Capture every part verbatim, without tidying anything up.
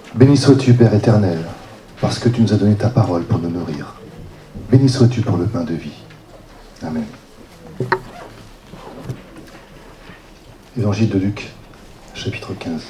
Béni sois-tu, Père éternel, parce que tu nous as donné ta parole pour nous nourrir. Béni sois-tu pour le pain de vie. Amen. Évangile de Luc, chapitre quinze.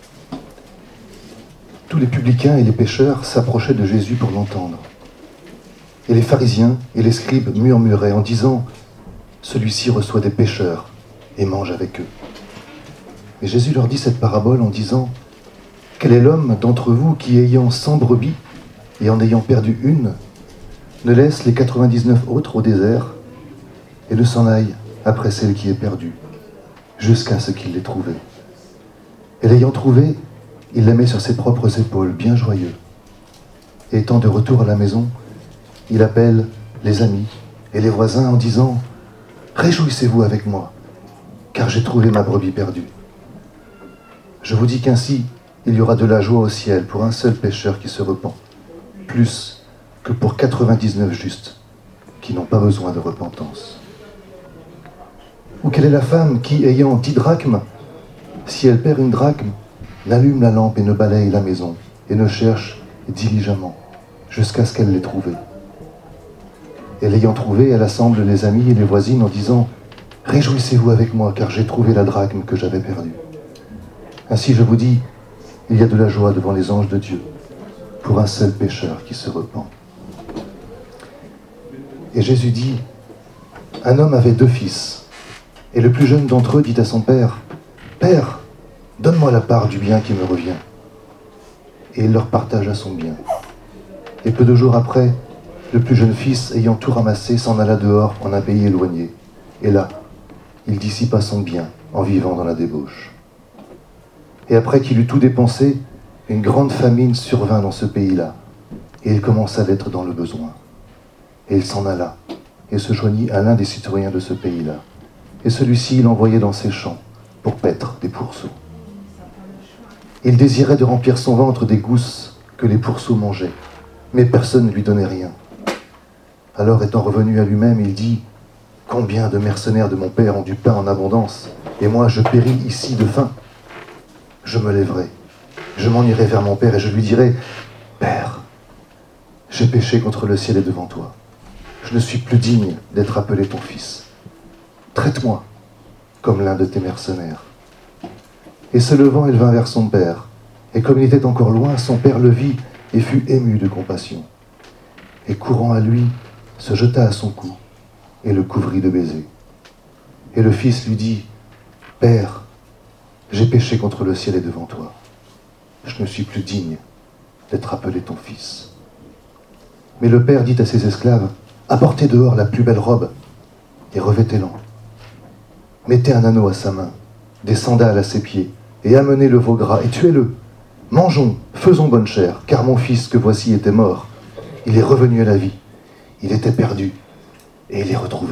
Tous les publicains et les pécheurs s'approchaient de Jésus pour l'entendre. Et les pharisiens et les scribes murmuraient en disant « Celui-ci reçoit des pécheurs et mange avec eux. » Et Jésus leur dit cette parabole en disant « Quel est l'homme d'entre vous qui, ayant cent brebis et en ayant perdu une, ne laisse les quatre-vingt-dix-neuf autres au désert et ne s'en aille après celle qui est perdue, jusqu'à ce qu'il l'ait trouvée. Et l'ayant trouvée, il la met sur ses propres épaules, bien joyeux. Et étant de retour à la maison, il appelle les amis et les voisins en disant « Réjouissez-vous avec moi, car j'ai trouvé ma brebis perdue. » Je vous dis qu'ainsi, il y aura de la joie au ciel pour un seul pécheur qui se repent, plus que pour quatre-vingt-dix-neuf justes qui n'ont pas besoin de repentance. Ou quelle est la femme qui, ayant dix drachmes, si elle perd une drachme, n'allume la lampe et ne balaye la maison, et ne cherche diligemment, jusqu'à ce qu'elle l'ait trouvée. Et l'ayant trouvée, elle assemble les amis et les voisines en disant « Réjouissez-vous avec moi, car j'ai trouvé la drachme que j'avais perdue. » Ainsi, je vous dis, il y a de la joie devant les anges de Dieu, pour un seul pécheur qui se repent. Et Jésus dit, un homme avait deux fils, et le plus jeune d'entre eux dit à son père, « Père, donne-moi la part du bien qui me revient. » Et il leur partagea son bien. Et peu de jours après, le plus jeune fils, ayant tout ramassé, s'en alla dehors en un pays éloigné. Et là, il dissipa son bien en vivant dans la débauche. Et après qu'il eut tout dépensé, une grande famine survint dans ce pays-là, et il commença d'être dans le besoin. Et il s'en alla, et se joignit à l'un des citoyens de ce pays-là. Et celui-ci, il envoyait dans ses champs, pour paître des pourceaux. Il désirait de remplir son ventre des gousses que les pourceaux mangeaient, mais personne ne lui donnait rien. Alors, étant revenu à lui-même, il dit, « Combien de mercenaires de mon père ont du pain en abondance, et moi je péris ici de faim. Je me lèverai, je m'en irai vers mon père, et je lui dirai, « Père, j'ai péché contre le ciel et devant toi. Je ne suis plus digne d'être appelé ton fils. Traite-moi comme l'un de tes mercenaires. » Et se levant, il vint vers son père. Et comme il était encore loin, son père le vit et fut ému de compassion. Et courant à lui, se jeta à son cou et le couvrit de baisers. Et le fils lui dit, « Père, j'ai péché contre le ciel et devant toi. Je ne suis plus digne d'être appelé ton fils. » Mais le père dit à ses esclaves, « Apportez dehors la plus belle robe et revêtez-l'en. Mettez un anneau à sa main, des sandales à ses pieds, et amenez le veau gras et tuez-le. Mangeons, faisons bonne chère, car mon fils que voici était mort. Il est revenu à la vie. Il était perdu, et il est retrouvé. »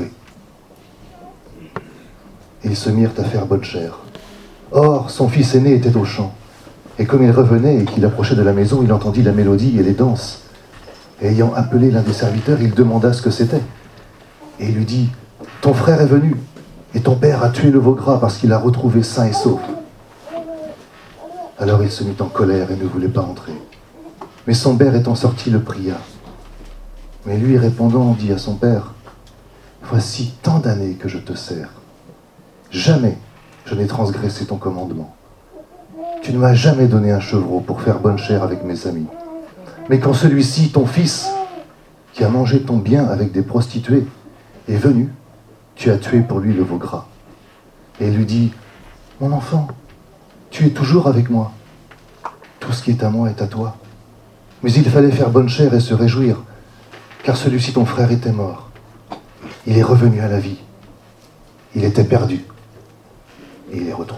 Et ils se mirent à faire bonne chère. Or, son fils aîné était au champ, et comme il revenait et qu'il approchait de la maison, il entendit la mélodie et les danses. Et ayant appelé l'un des serviteurs, il demanda ce que c'était. Et il lui dit, « Ton frère est venu, et ton père a tué le veau gras parce qu'il l'a retrouvé sain et sauf. » Alors il se mit en colère et ne voulait pas entrer. Mais son père étant sorti le pria. Mais lui répondant dit à son père, « Voici tant d'années que je te sers. Jamais je n'ai transgressé ton commandement. Tu ne m'as jamais donné un chevreau pour faire bonne chère avec mes amis. Mais quand celui-ci, ton fils, qui a mangé ton bien avec des prostituées, est venu, tu as tué pour lui le veau gras. » Et il lui dit, « Mon enfant, tu es toujours avec moi. Tout ce qui est à moi est à toi. Mais il fallait faire bonne chère et se réjouir, car celui-ci, ton frère, était mort. Il est revenu à la vie. Il était perdu, et il est retrouvé. »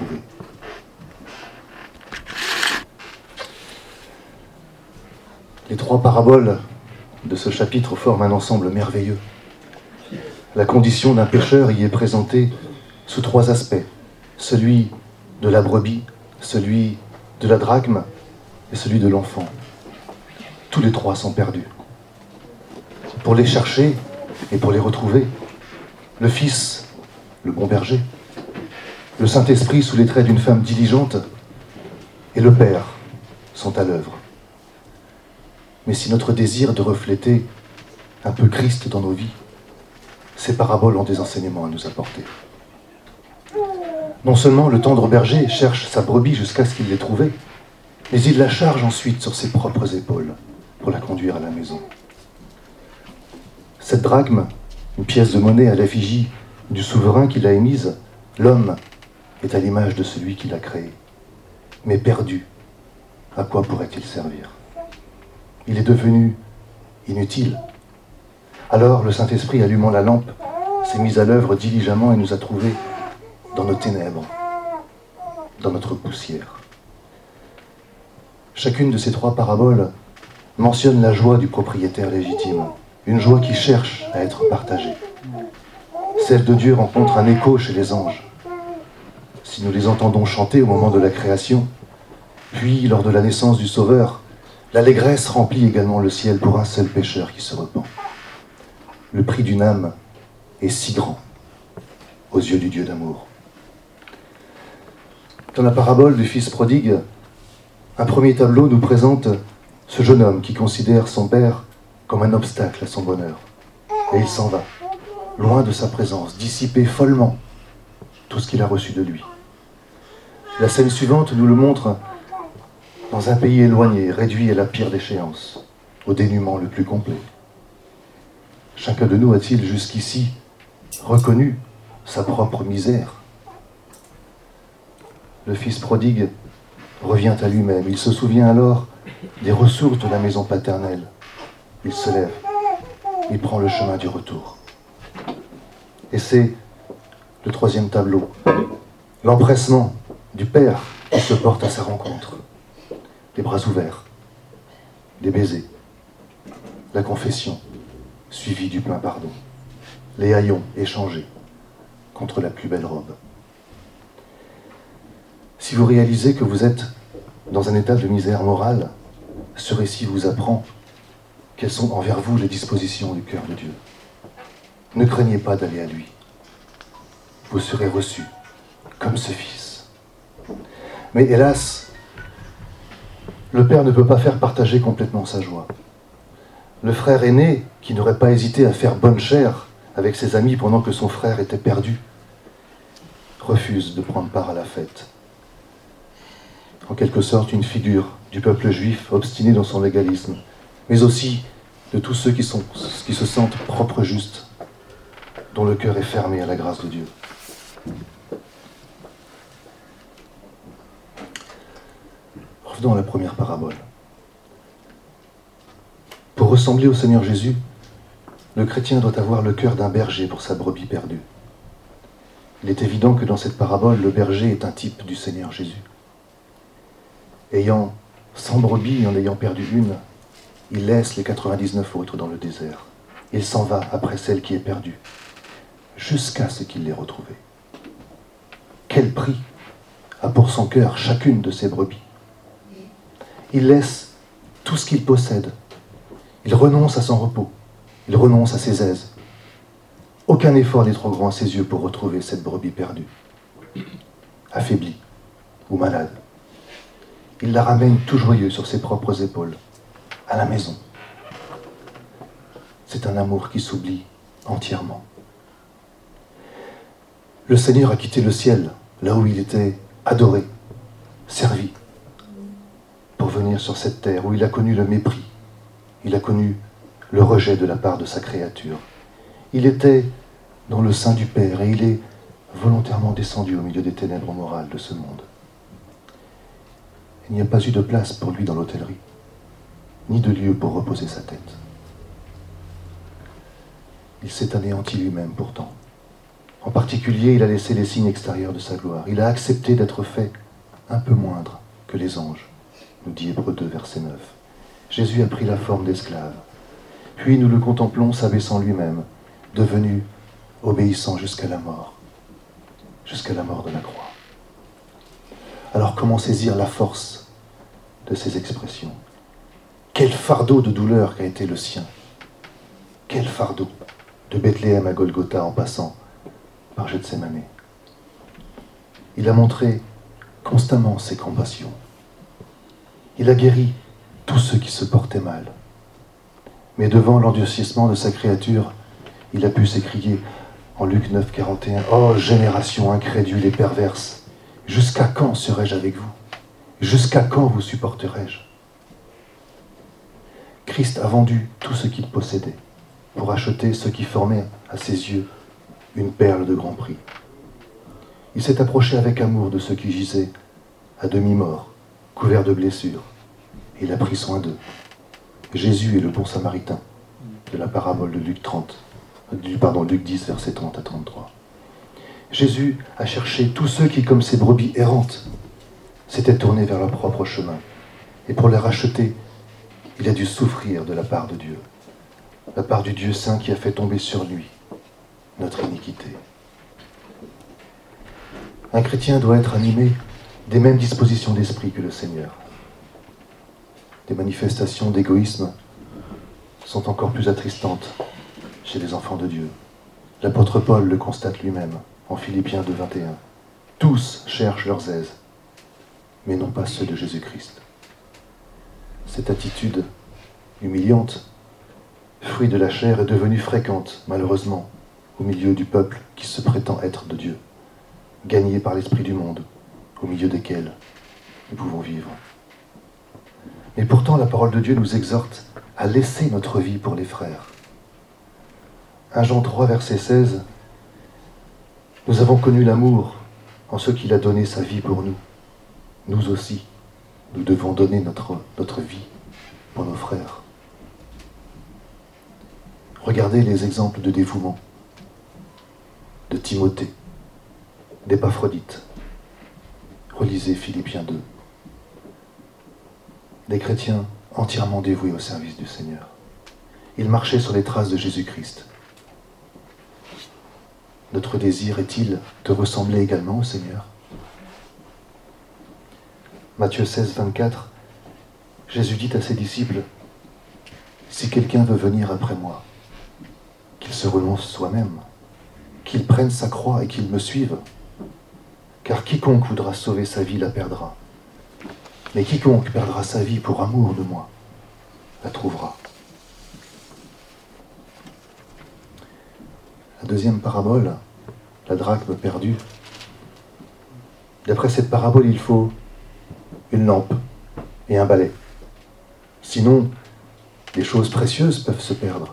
Les trois paraboles de ce chapitre forment un ensemble merveilleux. La condition d'un pécheur y est présentée sous trois aspects. Celui de la brebis, celui de la drachme et celui de l'enfant. Tous les trois sont perdus. Pour les chercher et pour les retrouver, le Fils, le bon berger, le Saint-Esprit sous les traits d'une femme diligente et le Père sont à l'œuvre. mais si notre désir de refléter un peu Christ dans nos vies, ces paraboles ont des enseignements à nous apporter. Non seulement le tendre berger cherche sa brebis jusqu'à ce qu'il l'ait trouvée, mais il la charge ensuite sur ses propres épaules pour la conduire à la maison. Cette drachme, une pièce de monnaie à l'effigie du souverain qui l'a émise, l'homme est à l'image de celui qui l'a créé. Mais perdu, à quoi pourrait-il servir? Il est devenu inutile. Alors le Saint-Esprit, allumant la lampe, s'est mis à l'œuvre diligemment et nous a trouvés dans nos ténèbres, dans notre poussière. Chacune de ces trois paraboles mentionne la joie du propriétaire légitime, une joie qui cherche à être partagée. Celle de Dieu rencontre un écho chez les anges. Si nous les entendons chanter au moment de la création, puis lors de la naissance du Sauveur, l'allégresse remplit également le ciel pour un seul pécheur qui se repent. Le prix d'une âme est si grand aux yeux du Dieu d'amour. Dans la parabole du fils prodigue, un premier tableau nous présente ce jeune homme qui considère son père comme un obstacle à son bonheur. Et il s'en va, loin de sa présence, dissiper follement tout ce qu'il a reçu de lui. La scène suivante nous le montre dans un pays éloigné, réduit à la pire déchéance, au dénuement le plus complet. Chacun de nous a-t-il jusqu'ici reconnu sa propre misère? Le fils prodigue revient à lui-même. Il se souvient alors des ressources de la maison paternelle. Il se lève, il prend le chemin du retour. Et c'est le troisième tableau, l'empressement du père qui se porte à sa rencontre. Les bras ouverts, les baisers, la confession, suivie du plein pardon, les haillons échangés contre la plus belle robe. Si vous réalisez que vous êtes dans un état de misère morale, ce récit vous apprend quelles sont envers vous les dispositions du cœur de Dieu. Ne craignez pas d'aller à lui. Vous serez reçus comme ce fils. Mais hélas, le père ne peut pas faire partager complètement sa joie. Le frère aîné, qui n'aurait pas hésité à faire bonne chère avec ses amis pendant que son frère était perdu, refuse de prendre part à la fête. En quelque sorte, une figure du peuple juif obstiné dans son légalisme, mais aussi de tous ceux qui, sont, qui se sentent propres justes, dont le cœur est fermé à la grâce de Dieu. Revenons à la première parabole. Pour ressembler au Seigneur Jésus, le chrétien doit avoir le cœur d'un berger pour sa brebis perdue. Il est évident que dans cette parabole, le berger est un type du Seigneur Jésus. Ayant cent brebis et en ayant perdu une, il laisse les quatre-vingt-dix-neuf autres dans le désert. Il s'en va après celle qui est perdue, jusqu'à ce qu'il l'ait retrouvée. Quel prix a pour son cœur chacune de ces brebis? Il laisse tout ce qu'il possède. Il renonce à son repos. Il renonce à ses aises. Aucun effort n'est trop grand à ses yeux pour retrouver cette brebis perdue. Affaiblie ou malade, il la ramène tout joyeux sur ses propres épaules, à la maison. C'est un amour qui s'oublie entièrement. Le Seigneur a quitté le ciel, là où il était adoré, servi, pour venir sur cette terre où il a connu le mépris, il a connu le rejet de la part de sa créature. Il était dans le sein du Père et il est volontairement descendu au milieu des ténèbres morales de ce monde. Il n'y a pas eu de place pour lui dans l'hôtellerie, ni de lieu pour reposer sa tête. Il s'est anéanti lui-même pourtant. En particulier, il a laissé les signes extérieurs de sa gloire. Il a accepté d'être fait un peu moindre que les anges, nous dit Hébreux deux, verset neuf. Jésus a pris la forme d'esclave. Puis nous le contemplons s'abaissant lui-même, devenu obéissant jusqu'à la mort, jusqu'à la mort de la croix. Alors comment saisir la force de ces expressions? Quel fardeau de douleur qu'a été le sien! Quel fardeau de Bethléem à Golgotha en passant par Gethsémane. Il a montré constamment ses compassions. Il a guéri tous ceux qui se portaient mal. Mais devant l'endurcissement de sa créature, il a pu s'écrier en Luc neuf, quarante et un, « Oh, génération incrédule et perverse, jusqu'à quand serai-je avec vous? Jusqu'à quand vous supporterai-je » Christ a vendu tout ce qu'il possédait pour acheter ce qui formait à ses yeux une perle de grand prix. Il s'est approché avec amour de ceux qui gisaient à demi-mort, couverts de blessures. Il a pris soin d'eux. Jésus est le bon samaritain de la parabole de Luc trente, du, pardon, Luc dix, versets trente à trente-trois. Jésus a cherché tous ceux qui, comme ces brebis errantes, s'étaient tournés vers leur propre chemin. Et pour les racheter, il a dû souffrir de la part de Dieu, la part du Dieu saint qui a fait tomber sur lui notre iniquité. Un chrétien doit être animé des mêmes dispositions d'esprit que le Seigneur. Des manifestations d'égoïsme sont encore plus attristantes chez les enfants de Dieu. L'apôtre Paul le constate lui-même en Philippiens deux, vingt et un. Tous cherchent leurs aises, mais non pas ceux de Jésus-Christ. Cette attitude humiliante, fruit de la chair, est devenue fréquente, malheureusement, au milieu du peuple qui se prétend être de Dieu, gagné par l'esprit du monde, au milieu desquels nous pouvons vivre. Mais pourtant, la parole de Dieu nous exhorte à laisser notre vie pour les frères. premier Jean trois, verset seize, « Nous avons connu l'amour en ce qu'il a donné sa vie pour nous. Nous aussi, nous devons donner notre, notre vie pour nos frères. » Regardez les exemples de dévouement de Timothée, d'Épaphrodite. Relisez Philippiens deux. Des chrétiens entièrement dévoués au service du Seigneur. Ils marchaient sur les traces de Jésus-Christ. Notre désir est-il de ressembler également au Seigneur? Matthieu seize, vingt-quatre, Jésus dit à ses disciples, « Si quelqu'un veut venir après moi, qu'il se renonce soi-même, qu'il prenne sa croix et qu'il me suive. Car quiconque voudra sauver sa vie la perdra. Mais quiconque perdra sa vie pour amour de moi, la trouvera. » La deuxième parabole, la drachme perdue. D'après cette parabole, il faut une lampe et un balai. Sinon, les choses précieuses peuvent se perdre.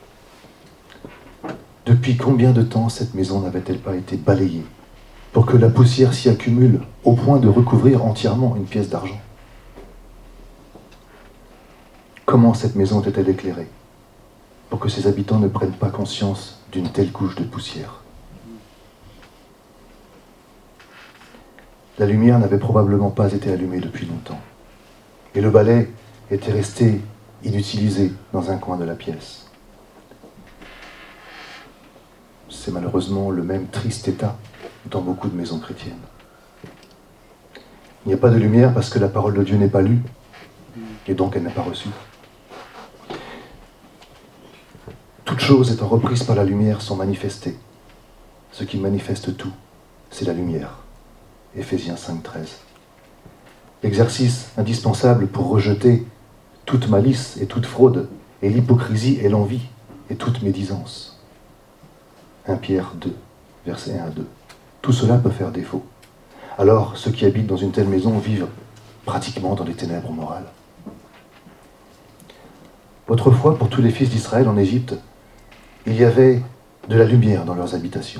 Depuis combien de temps cette maison n'avait-elle pas été balayée pour que la poussière s'y accumule au point de recouvrir entièrement une pièce d'argent? Comment cette maison était-elle éclairée pour que ses habitants ne prennent pas conscience d'une telle couche de poussière? La lumière n'avait probablement pas été allumée depuis longtemps, et le balai était resté inutilisé dans un coin de la pièce. C'est malheureusement le même triste état dans beaucoup de maisons chrétiennes. Il n'y a pas de lumière parce que la parole de Dieu n'est pas lue, et donc elle n'est pas reçue. Toutes choses étant reprises par la lumière sont manifestées. Ce qui manifeste tout, c'est la lumière. Éphésiens cinq, treize. L'exercice indispensable pour rejeter toute malice et toute fraude, et l'hypocrisie et l'envie, et toute médisance. premier Pierre deux, versets un à deux. Tout cela peut faire défaut. Alors, ceux qui habitent dans une telle maison vivent pratiquement dans les ténèbres morales. Autrefois, pour tous les fils d'Israël en Égypte, il y avait de la lumière dans leurs habitations.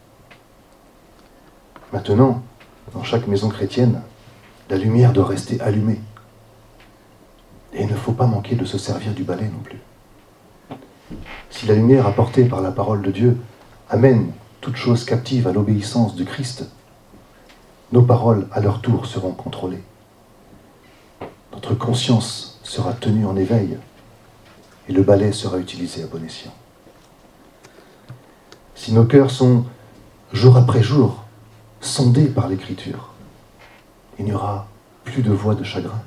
Maintenant, dans chaque maison chrétienne, la lumière doit rester allumée. Et il ne faut pas manquer de se servir du balai non plus. Si la lumière apportée par la parole de Dieu amène toute chose captive à l'obéissance de Christ, nos paroles, à leur tour, seront contrôlées. Notre conscience sera tenue en éveil et le balai sera utilisé à bon escient. Si nos cœurs sont, jour après jour, sondés par l'Écriture, il n'y aura plus de voix de chagrin.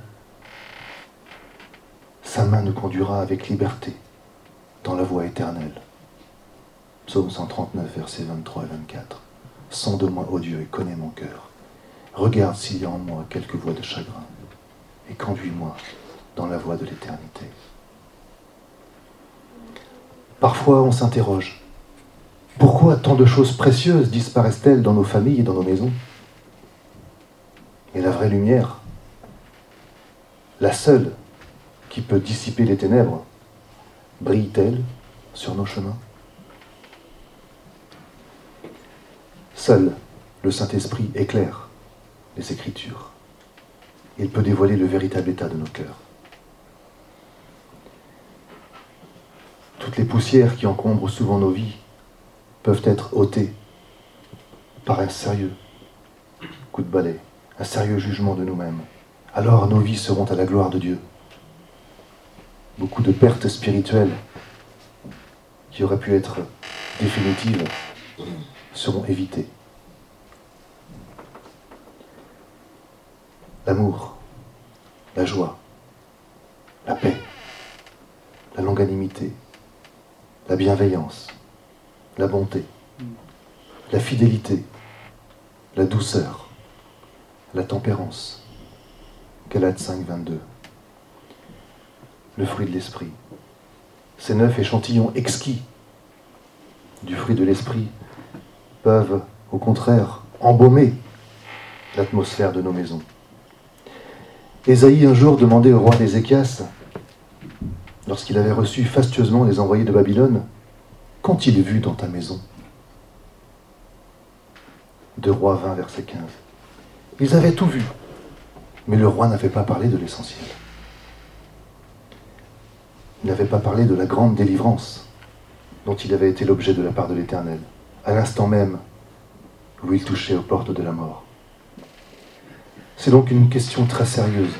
Sa main nous conduira avec liberté dans la voie éternelle. Psaume cent trente-neuf, versets vingt-trois et vingt-quatre. Sonde-moi, ô Dieu, et connais mon cœur. Regarde s'il y a en moi quelque voie de chagrin, et conduis-moi dans la voie de l'éternité. Parfois, on s'interroge. Pourquoi tant de choses précieuses disparaissent-elles dans nos familles et dans nos maisons? Et la vraie lumière, la seule qui peut dissiper les ténèbres, brille-t-elle sur nos chemins? Seul le Saint-Esprit éclaire les Écritures. Il peut dévoiler le véritable état de nos cœurs. Toutes les poussières qui encombrent souvent nos vies peuvent être ôtées par un sérieux coup de balai, un sérieux jugement de nous-mêmes. Alors nos vies seront à la gloire de Dieu. Beaucoup de pertes spirituelles qui auraient pu être définitives seront évitées. L'amour, la joie, la paix, la longanimité, la bienveillance, la bonté, la fidélité, la douceur, la tempérance. Galates cinq, vingt-deux. Le fruit de l'esprit. Ces neuf échantillons exquis du fruit de l'esprit peuvent, au contraire, embaumer l'atmosphère de nos maisons. Ésaïe un jour demandait au roi d'Ézéchias, lorsqu'il avait reçu fastueusement les envoyés de Babylone, « Qu'ont-ils vu dans ta maison ?» deux Rois vingt, verset quinze. Ils avaient tout vu, mais le roi n'avait pas parlé de l'essentiel. Il n'avait pas parlé de la grande délivrance dont il avait été l'objet de la part de l'Éternel, à l'instant même où il touchait aux portes de la mort. C'est donc une question très sérieuse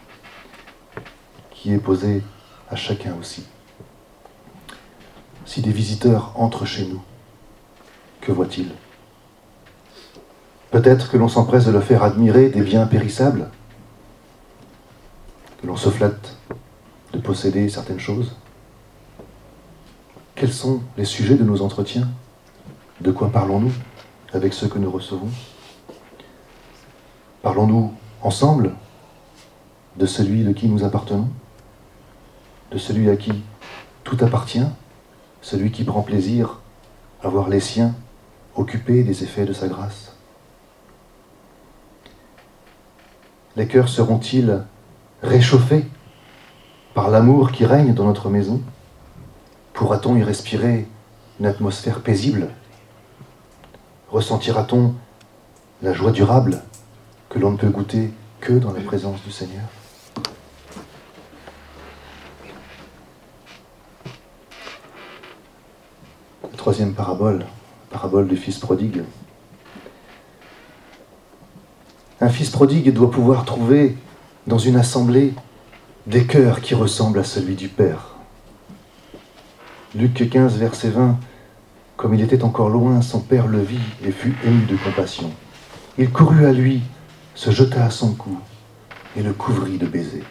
qui est posée à chacun aussi. Si des visiteurs entrent chez nous, que voient-ils? Peut-être que l'on s'empresse de leur faire admirer des biens périssables, que l'on se flatte de posséder certaines choses. Quels sont les sujets de nos entretiens? De quoi parlons-nous avec ceux que nous recevons? Parlons-nous ensemble de celui de qui nous appartenons? De celui à qui tout appartient? Celui qui prend plaisir à voir les siens occupés des effets de sa grâce? Les cœurs seront-ils réchauffés par l'amour qui règne dans notre maison? Pourra-t-on y respirer une atmosphère paisible? Ressentira-t-on la joie durable que l'on ne peut goûter que dans la présence du Seigneur? La troisième parabole, parabole du fils prodigue. Un fils prodigue doit pouvoir trouver dans une assemblée des cœurs qui ressemblent à celui du Père. Luc quinze, verset vingt. Comme il était encore loin, son père le vit et fut ému de compassion. Il courut à lui, se jeta à son cou et le couvrit de baisers.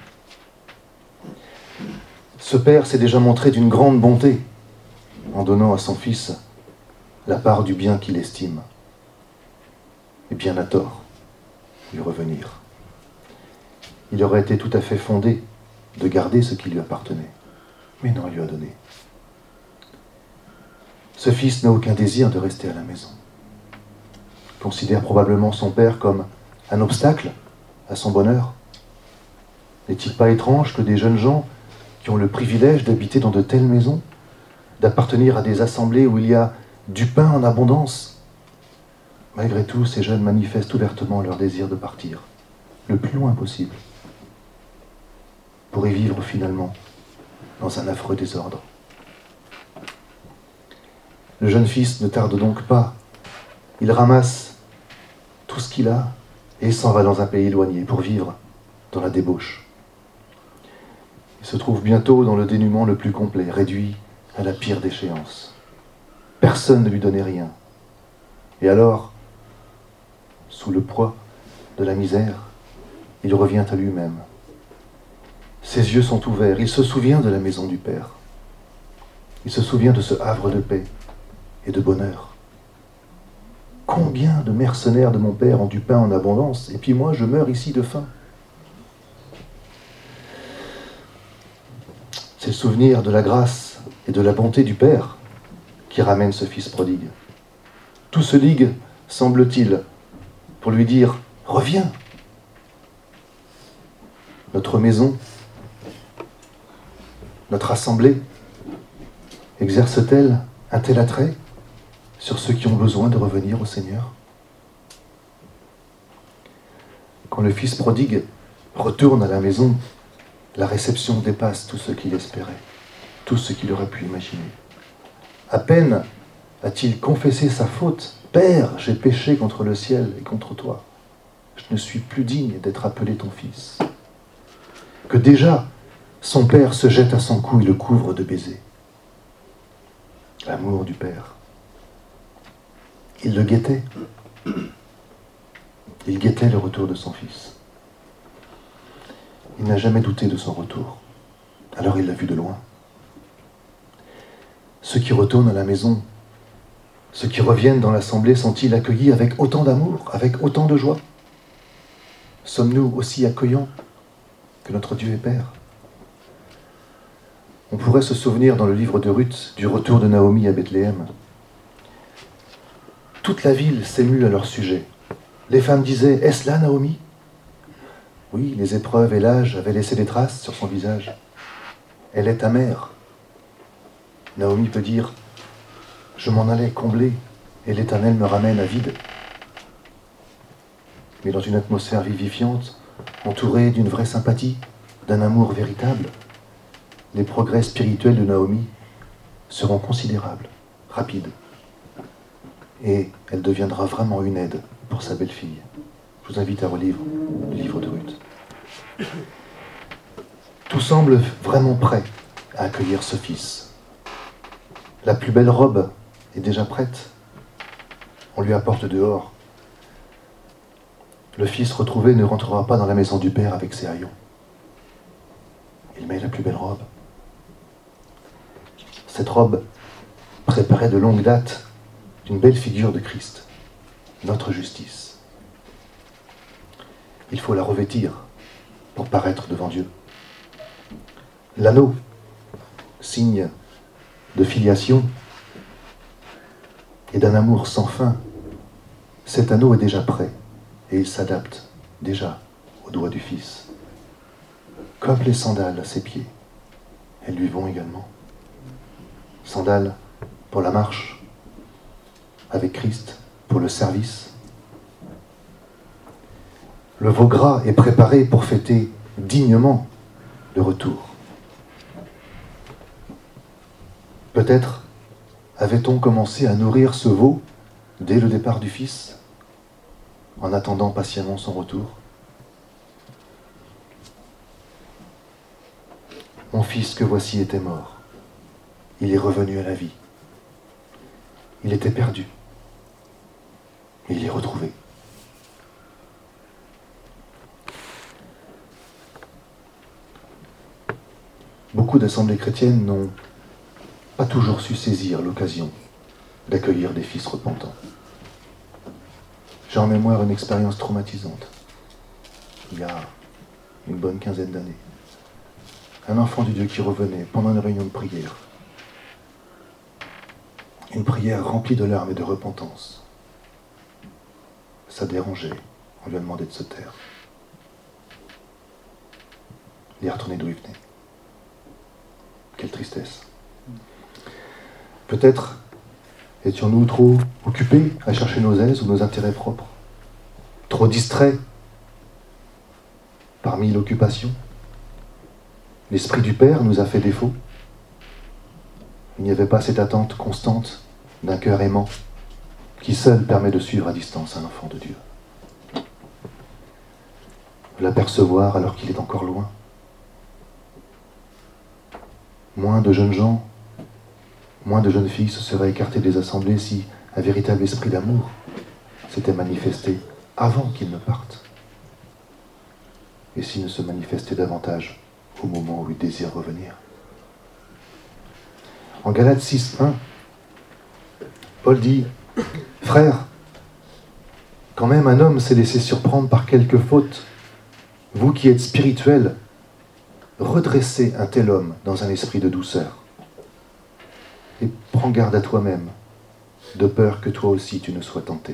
Ce père s'est déjà montré d'une grande bonté en donnant à son fils la part du bien qu'il estime. Et bien à tort lui revenir. Il aurait été tout à fait fondé de garder ce qui lui appartenait, mais non, il lui a donné. Ce fils n'a aucun désir de rester à la maison. Il considère probablement son père comme un obstacle à son bonheur. N'est-il pas étrange que des jeunes gens qui ont le privilège d'habiter dans de telles maisons, d'appartenir à des assemblées où il y a du pain en abondance, malgré tout, ces jeunes manifestent ouvertement leur désir de partir, le plus loin possible, pour y vivre finalement dans un affreux désordre. Le jeune fils ne tarde donc pas. Il ramasse tout ce qu'il a et s'en va dans un pays éloigné pour vivre dans la débauche. Il se trouve bientôt dans le dénuement le plus complet, réduit à la pire déchéance. Personne ne lui donnait rien. Et alors, sous le poids de la misère, il revient à lui-même. Ses yeux sont ouverts, il se souvient de la maison du Père. Il se souvient de ce havre de paix et de bonheur. Combien de mercenaires de mon père ont du pain en abondance, et puis moi je meurs ici de faim. C'est le souvenir de la grâce et de la bonté du Père qui ramène ce fils prodigue. Tout se ligue, semble-t-il, pour lui dire « Reviens !» Notre maison, notre assemblée, exerce-t-elle un tel attrait sur ceux qui ont besoin de revenir au Seigneur? Quand le fils prodigue retourne à la maison, la réception dépasse tout ce qu'il espérait, tout ce qu'il aurait pu imaginer. À peine a-t-il confessé sa faute. « Père, j'ai péché contre le ciel et contre toi. Je ne suis plus digne d'être appelé ton fils. » Que déjà, son père se jette à son cou et le couvre de baisers. L'amour du père. Il le guettait. Il guettait le retour de son fils. Il n'a jamais douté de son retour. Alors il l'a vu de loin. Ceux qui retournent à la maison, ceux qui reviennent dans l'assemblée, sont-ils accueillis avec autant d'amour, avec autant de joie? Sommes-nous aussi accueillants que notre Dieu et Père? On pourrait se souvenir dans le livre de Ruth du retour de Naomi à Bethléem. Toute la ville s'émut à leur sujet. Les femmes disaient « Est-ce là Naomi ?» Oui, les épreuves et l'âge avaient laissé des traces sur son visage. Elle est ta mère. Naomi peut dire « Je m'en allais combler et l'Éternel me ramène à vide. » Mais dans une atmosphère vivifiante, entourée d'une vraie sympathie, d'un amour véritable, les progrès spirituels de Naomi seront considérables, rapides. Et elle deviendra vraiment une aide pour sa belle-fille. Je vous invite à relire le livre de Ruth. Tout semble vraiment prêt à accueillir ce fils. La plus belle robe est déjà prête. On lui apporte dehors. Le fils retrouvé ne rentrera pas dans la maison du père avec ses haillons. Il met la plus belle robe. Cette robe, préparée de longue date, d'une belle figure de Christ, notre justice. Il faut la revêtir pour paraître devant Dieu. L'anneau, signe de filiation et d'un amour sans fin, cet anneau est déjà prêt et il s'adapte déjà au doigt du Fils. Comme les sandales à ses pieds, elles lui vont également. Sandales pour la marche avec Christ, pour le service. Le veau gras est préparé pour fêter dignement le retour. Peut-être avait-on commencé à nourrir ce veau dès le départ du Fils, en attendant patiemment son retour. Mon fils que voici était mort. Il est revenu à la vie. Il était perdu. Il est retrouvé. Beaucoup d'assemblées chrétiennes n'ont pas toujours su saisir l'occasion d'accueillir des fils repentants. J'ai en mémoire une expérience traumatisante. Il y a une bonne quinzaine d'années. Un enfant de Dieu qui revenait pendant une réunion de prière. Une prière remplie de larmes et de repentance. Ça dérangeait. On lui a demandé de se taire. Il est retourné d'où il venait. Quelle tristesse. Peut-être étions-nous trop occupés à chercher nos aises ou nos intérêts propres, trop distraits parmi l'occupation. L'esprit du Père nous a fait défaut. Il n'y avait pas cette attente constante d'un cœur aimant qui seul permet de suivre à distance un enfant de Dieu. De l'apercevoir alors qu'il est encore loin. Moins de jeunes gens, moins de jeunes filles se seraient écartées des assemblées si un véritable esprit d'amour s'était manifesté avant qu'ils ne partent. Et s'il ne se manifestait davantage au moment où ils désirent revenir. En Galates six, un, Paul dit « Frères, quand même un homme s'est laissé surprendre par quelque faute, vous qui êtes spirituels, redressez un tel homme dans un esprit de douceur. et prends garde à toi-même, de peur que toi aussi tu ne sois tenté.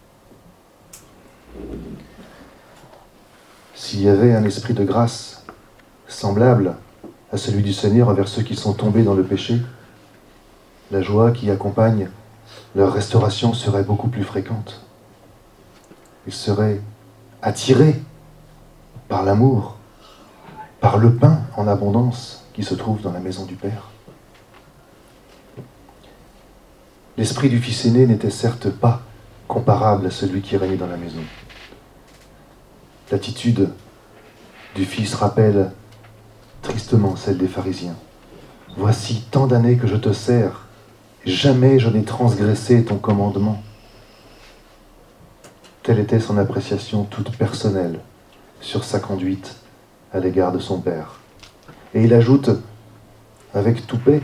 S'il y avait un esprit de grâce semblable à celui du Seigneur envers ceux qui sont tombés dans le péché, la joie qui accompagne leur restauration serait beaucoup plus fréquente. Ils seraient attirés par l'amour, par le pain en abondance qui se trouve dans la maison du Père. L'esprit du Fils aîné n'était certes pas comparable à celui qui régnait dans la maison. L'attitude du Fils rappelle tristement celle des pharisiens. « Voici tant d'années que je te sers, jamais je n'ai transgressé ton commandement. » Telle était son appréciation toute personnelle sur sa conduite à l'égard de son Père. Et il ajoute, avec toupet,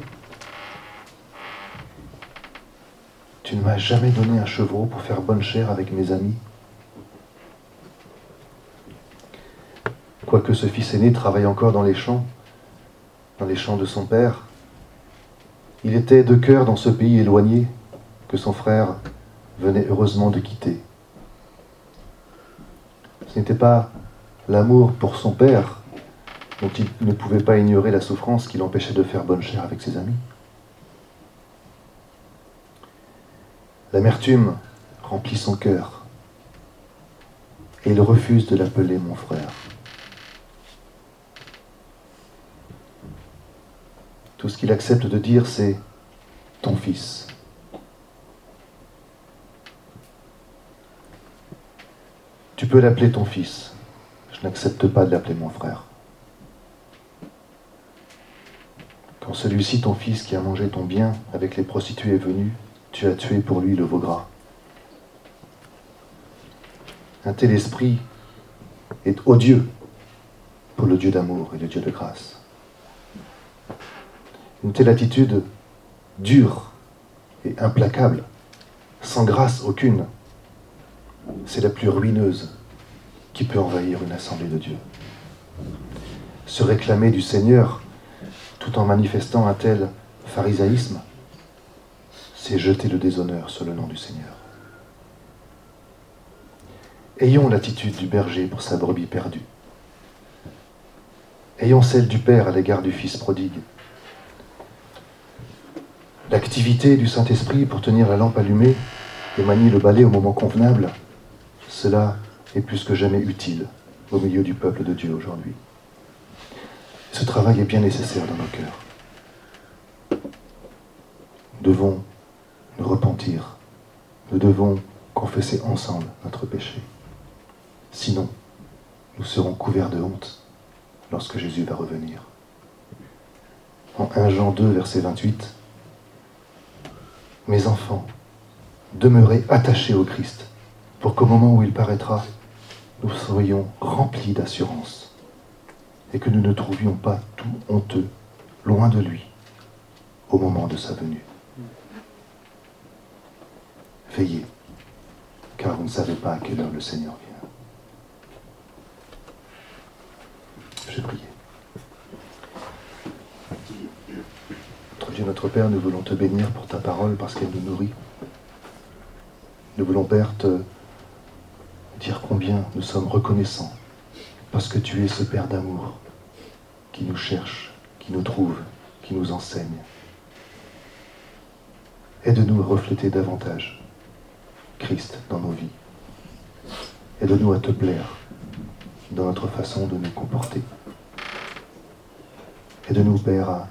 « Tu ne m'as jamais donné un chevreau pour faire bonne chère avec mes amis. » Quoique ce fils aîné travaille encore dans les champs, dans les champs de son père, il était de cœur dans ce pays éloigné que son frère venait heureusement de quitter. Ce n'était pas l'amour pour son père dont il ne pouvait pas ignorer la souffrance qui l'empêchait de faire bonne chère avec ses amis. L'amertume remplit son cœur et il refuse de l'appeler mon frère. Tout ce qu'il accepte de dire, c'est « ton fils ». Tu peux l'appeler ton fils. Je n'accepte pas de l'appeler mon frère. Quand celui-ci, ton fils, qui a mangé ton bien avec les prostituées est venu, tu as tué pour lui le veau gras. Un tel esprit est odieux pour le Dieu d'amour et le Dieu de grâce. Une telle attitude dure et implacable, sans grâce aucune, c'est la plus ruineuse qui peut envahir une assemblée de Dieu. Se réclamer du Seigneur tout en manifestant un tel pharisaïsme, c'est jeter le déshonneur sur le nom du Seigneur. Ayons l'attitude du berger pour sa brebis perdue. Ayons celle du Père à l'égard du Fils prodigue. L'activité du Saint-Esprit pour tenir la lampe allumée et manier le balai au moment convenable, cela est plus que jamais utile au milieu du peuple de Dieu aujourd'hui. Ce travail est bien nécessaire dans nos cœurs. Nous devons nous repentir. Nous devons confesser ensemble notre péché. Sinon, nous serons couverts de honte lorsque Jésus va revenir. En premier Jean deux, verset vingt-huit, « Mes enfants, demeurez attachés au Christ, pour qu'au moment où il paraîtra, nous soyons remplis d'assurance et que nous ne trouvions pas tout honteux, loin de lui, au moment de sa venue. Veillez, car vous ne savez pas à quelle heure le Seigneur vient. » Je vais prier. Notre Dieu, notre Père, nous voulons te bénir pour ta parole parce qu'elle nous nourrit. Nous voulons, Père, te dire combien nous sommes reconnaissants parce que tu es ce Père d'amour qui nous cherche, qui nous trouve, qui nous enseigne. Aide-nous à refléter davantage Christ dans nos vies. Aide-nous à te plaire dans notre façon de nous comporter. Aide-nous, Père, à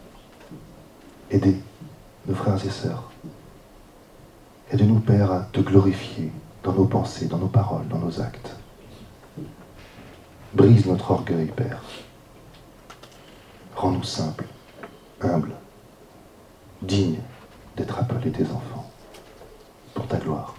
aider nos frères et sœurs. Aide-nous, Père, à te glorifier dans nos pensées, dans nos paroles, dans nos actes. Brise notre orgueil, Père. Rends-nous simples, humbles, dignes d'être appelés tes enfants, pour ta gloire.